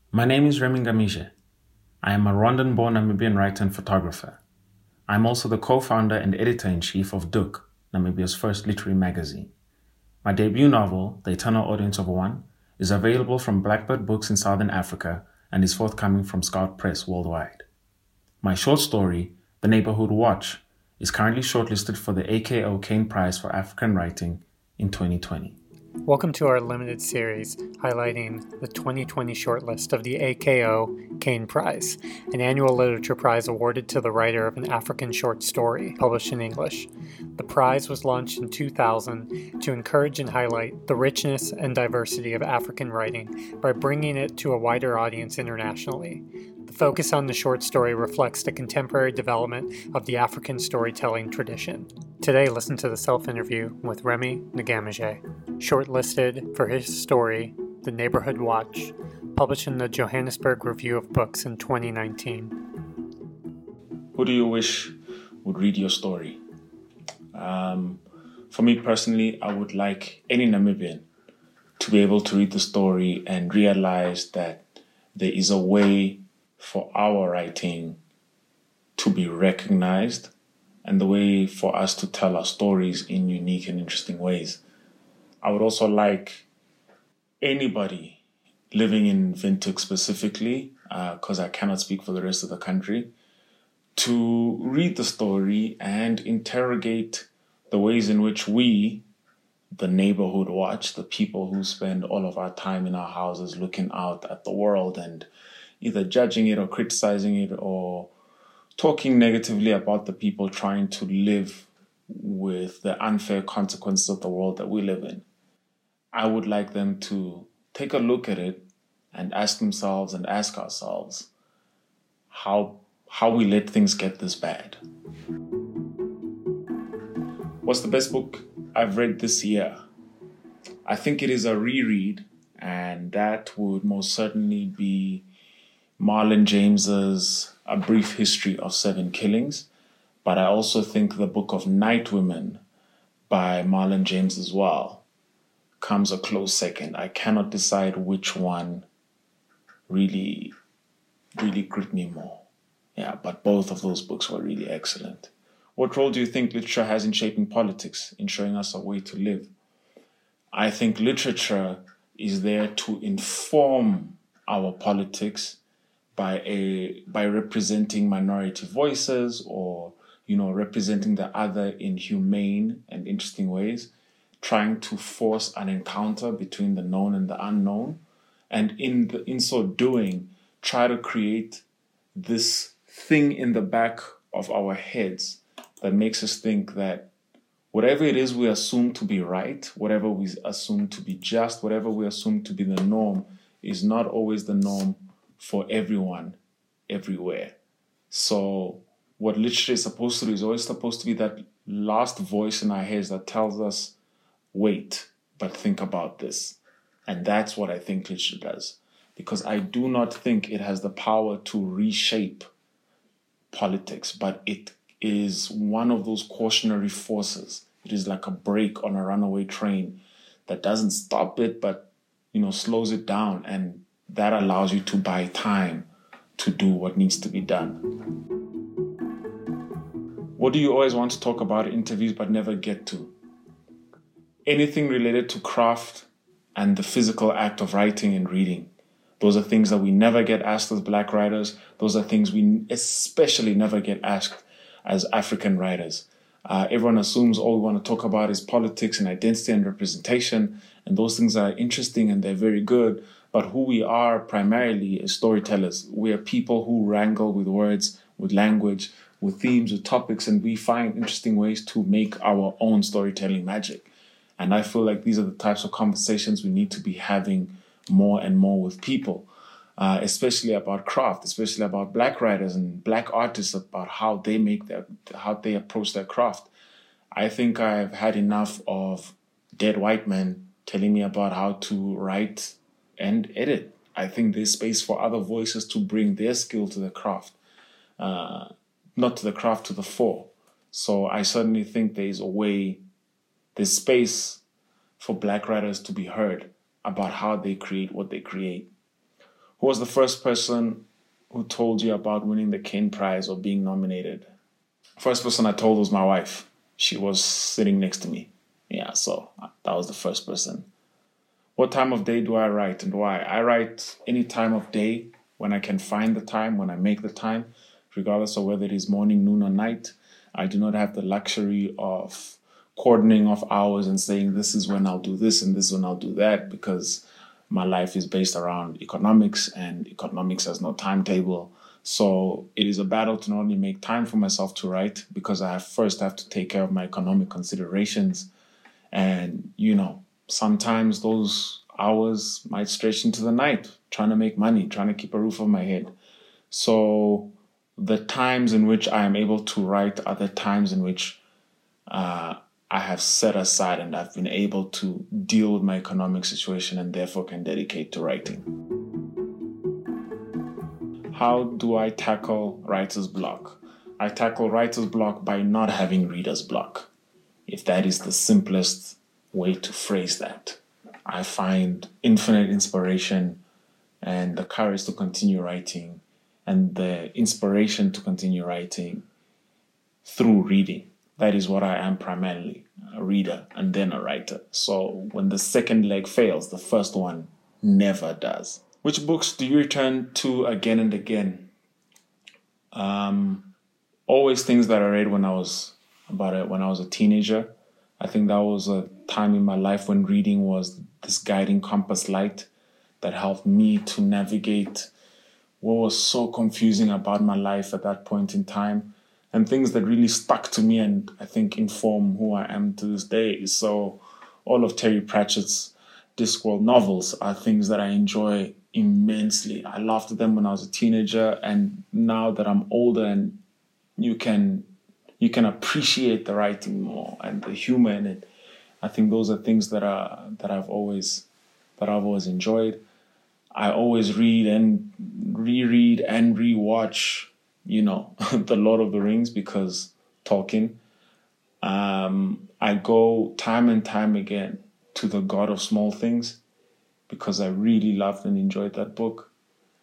My name is Remy Ngamishe. I am a Rwandan-born Namibian writer and photographer. I'm also the co-founder and editor-in-chief of Duk, Namibia's first literary magazine. My debut novel, The Eternal Audience of One, is available from Blackbird Books in Southern Africa and is forthcoming from Scout Press worldwide. My short story, The Neighborhood Watch, is currently shortlisted for the AKO Kane Prize for African Writing in 2020. Welcome to our limited series highlighting the 2020 shortlist of the AKO Kane Prize, an annual literature prize awarded to the writer of an African short story published in English. The prize was launched in 2000 to encourage and highlight the richness and diversity of African writing by bringing it to a wider audience internationally. The focus on the short story reflects the contemporary development of the African storytelling tradition. Today, listen to the self-interview with Remy Ngamishe, shortlisted for his story, The Neighborhood Watch, published in the Johannesburg Review of Books in 2019. Who do you wish would read your story? For me personally, I would like any Namibian to be able to read the story and realize that there is a way for our writing to be recognized and the way for us to tell our stories in unique and interesting ways. I would also like anybody living in Windhoek specifically, because I cannot speak for the rest of the country, to read the story and interrogate the ways in which we, the neighborhood watch, the people who spend all of our time in our houses looking out at the world and either judging it or criticizing it or talking negatively about the people trying to live with the unfair consequences of the world that we live in. I would like them to take a look at it and ask themselves and ask ourselves how we let things get this bad. What's the best book I've read this year? I think it is a reread, and that would most certainly be Marlon James's A Brief History of Seven Killings, but I also think the book of Night Women by Marlon James as well comes a close second. I cannot decide which one really gripped me more. Yeah, but both of those books were really excellent. What role do you think literature has in shaping politics, in showing us a way to live? I think literature is there to inform our politics by representing minority voices or, representing the other in humane and interesting ways, trying to force an encounter between the known and the unknown, and in so doing, try to create this thing in the back of our heads that makes us think that whatever it is we assume to be right, whatever we assume to be just, whatever we assume to be the norm, is not always the norm for everyone, everywhere. So what literature is supposed to do is always supposed to be that last voice in our heads that tells us, wait, but think about this. And that's what I think literature does. Because I do not think it has the power to reshape politics, but it is one of those cautionary forces. It is like a brake on a runaway train that doesn't stop it, but, slows it down. And that allows you to buy time to do what needs to be done. What do you always want to talk about in interviews but never get to? Anything related to craft and the physical act of writing and reading. Those are things that we never get asked as Black writers. Those are things we especially never get asked as African writers. Everyone assumes all we want to talk about is politics and identity and representation, and those things are interesting and they're very good. But who we are primarily is storytellers. We are people who wrangle with words, with language, with themes, with topics, and we find interesting ways to make our own storytelling magic. And I feel like these are the types of conversations we need to be having more and more with people, especially about craft, especially about Black writers and Black artists, about how they approach their craft. I think I've had enough of dead white men telling me about how to write and edit. I think there's space for other voices to bring their skill to the craft, not to the craft, to the fore. So I certainly think there's space for Black writers to be heard about how they create what they create. Who was the first person who told you about winning the Kane Prize or being nominated? First person I told was my wife. She was sitting next to me. Yeah, so that was the first person. What time of day do I write and why? I write any time of day when I can find the time, when I make the time, regardless of whether it is morning, noon, or night. I do not have the luxury of cordoning off hours and saying this is when I'll do this and this is when I'll do that, because my life is based around economics and economics has no timetable. So it is a battle to not only make time for myself to write, because I first have to take care of my economic considerations. And, sometimes those hours might stretch into the night, trying to make money, trying to keep a roof over my head. So the times in which I am able to write are the times in which I have set aside and I've been able to deal with my economic situation and therefore can dedicate to writing. How do I tackle writer's block? I tackle writer's block by not having reader's block, if that is the simplest way to phrase that. I find infinite inspiration and the courage to continue writing and the inspiration to continue writing through reading. That is what I am primarily, a reader and then a writer. So when the second leg fails, the first one never does. Which books do you return to again and again? Always things that I read when I was a teenager. I think that was a time in my life when reading was this guiding compass light that helped me to navigate what was so confusing about my life at that point in time, and things that really stuck to me and I think inform who I am to this day. So all of Terry Pratchett's Discworld novels are things that I enjoy immensely. I laughed at them when I was a teenager, and now that I'm older and you can appreciate the writing more and the humor in it, I think those are things that I've always enjoyed. I always read and reread and rewatch, The Lord of the Rings, because Tolkien. I go time and time again to The God of Small Things because I really loved and enjoyed that book.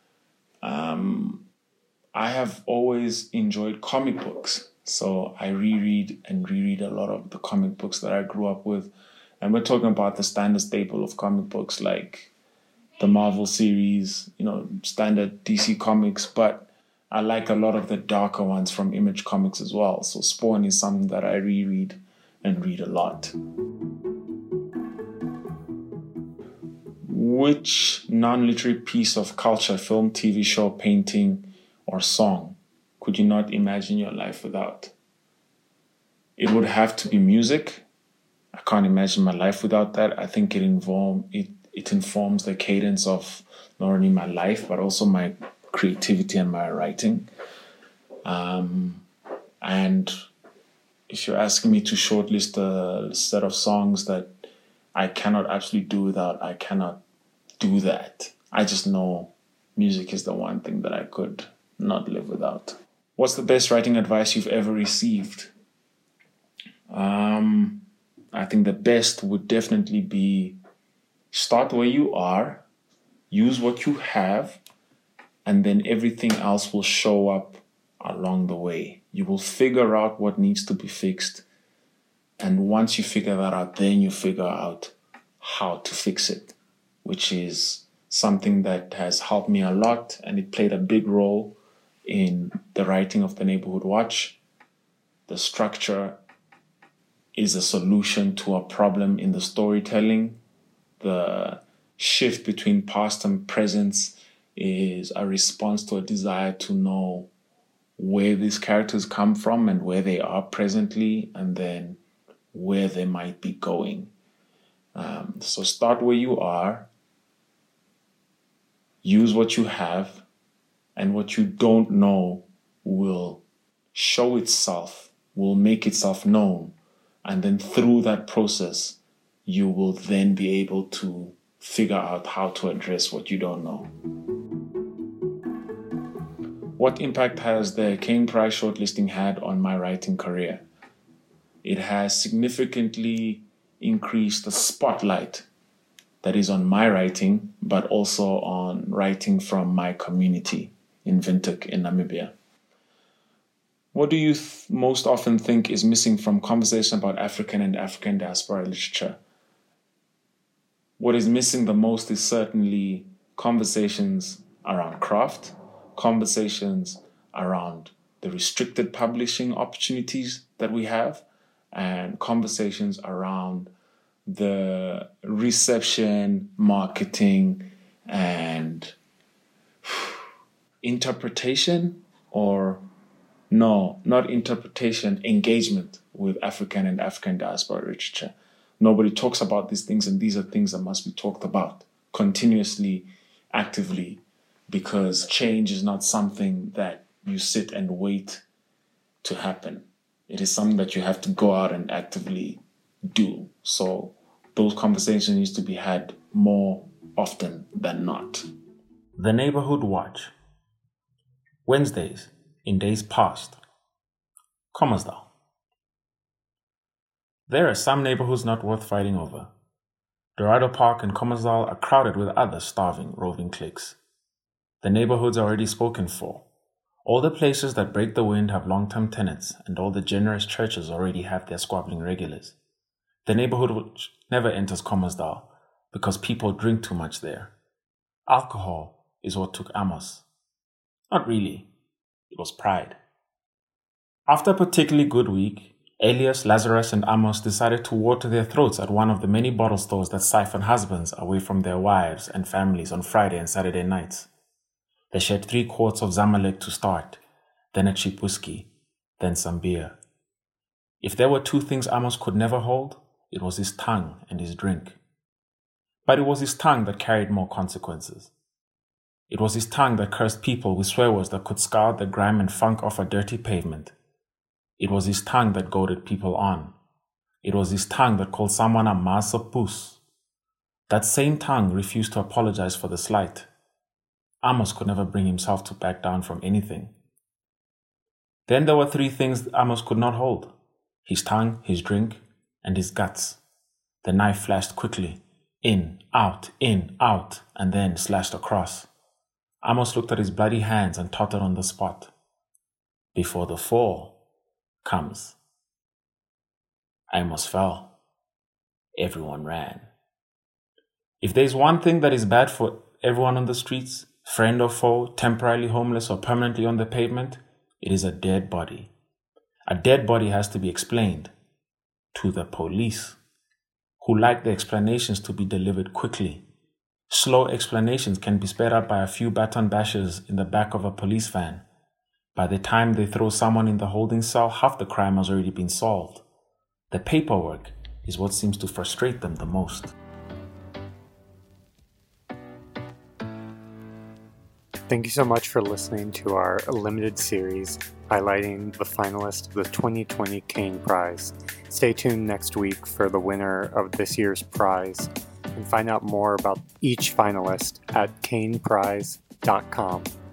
I have always enjoyed comic books. So I reread a lot of the comic books that I grew up with. And we're talking about the standard staple of comic books like the Marvel series, standard DC comics. But I like a lot of the darker ones from Image Comics as well. So Spawn is something that I reread and read a lot. Which non-literary piece of culture, film, TV show, painting, or song could you not imagine your life without? It would have to be music. I can't imagine my life without that. I think it informs the cadence of not only my life, but also my creativity and my writing. And if you're asking me to shortlist a set of songs that I cannot absolutely do without, I cannot do that. I just know music is the one thing that I could not live without. What's the best writing advice you've ever received? I think the best would definitely be start where you are, use what you have, and then everything else will show up along the way. You will figure out what needs to be fixed. And once you figure that out, then you figure out how to fix it, which is something that has helped me a lot, and it played a big role in the writing of The Neighborhood Watch. The structure is a solution to a problem in the storytelling. The shift between past and present is a response to a desire to know where these characters come from and where they are presently, and then where they might be going. So start where you are, use what you have, and what you don't know will show itself, will make itself known. And then through that process, you will then be able to figure out how to address what you don't know. What impact has the Kane Prize shortlisting had on my writing career? It has significantly increased the spotlight that is on my writing, but also on writing from my community in Windhoek in Namibia. What do you most often think is missing from conversation about African and African diaspora literature? What is missing the most is certainly conversations around craft, conversations around the restricted publishing opportunities that we have, and conversations around the reception, marketing, and interpretation, or no, not interpretation, engagement with African and African diaspora literature. Nobody talks about these things, and these are things that must be talked about continuously, actively, because change is not something that you sit and wait to happen. It is something that you have to go out and actively do. So those conversations need to be had more often than not. The Neighborhood Watch. Wednesdays in days past. Commersdal. There are some neighborhoods not worth fighting over. Dorado Park and Commersdal are crowded with other starving, roving cliques. The neighborhoods are already spoken for. All the places that break the wind have long-term tenants, and all the generous churches already have their squabbling regulars. The neighborhood never enters Commersdal because people drink too much there. Alcohol is what took Amos. Not really. It was pride. After a particularly good week, Elias, Lazarus, and Amos decided to water their throats at one of the many bottle stores that siphon husbands away from their wives and families on Friday and Saturday nights. They shared 3 quarts of Zamalek to start, then a cheap whiskey, then some beer. If there were 2 things Amos could never hold, it was his tongue and his drink. But it was his tongue that carried more consequences. It was his tongue that cursed people with swear words that could scour the grime and funk off a dirty pavement. It was his tongue that goaded people on. It was his tongue that called someone a maasopus. That same tongue refused to apologize for the slight. Amos could never bring himself to back down from anything. Then there were 3 things Amos could not hold: his tongue, his drink, and his guts. The knife flashed quickly, in, out, and then slashed across. Amos looked at his bloody hands and tottered on the spot. Before the fall comes. Amos fell. Everyone ran. If there's one thing that is bad for everyone on the streets, friend or foe, temporarily homeless or permanently on the pavement, it is a dead body. A dead body has to be explained to the police, who like the explanations to be delivered quickly. Slow explanations can be sped up by a few baton bashes in the back of a police van. By the time they throw someone in the holding cell, half the crime has already been solved. The paperwork is what seems to frustrate them the most. Thank you so much for listening to our limited series highlighting the finalists of the 2020 Caine Prize. Stay tuned next week for the winner of this year's prize, and find out more about each finalist at caineprize.com.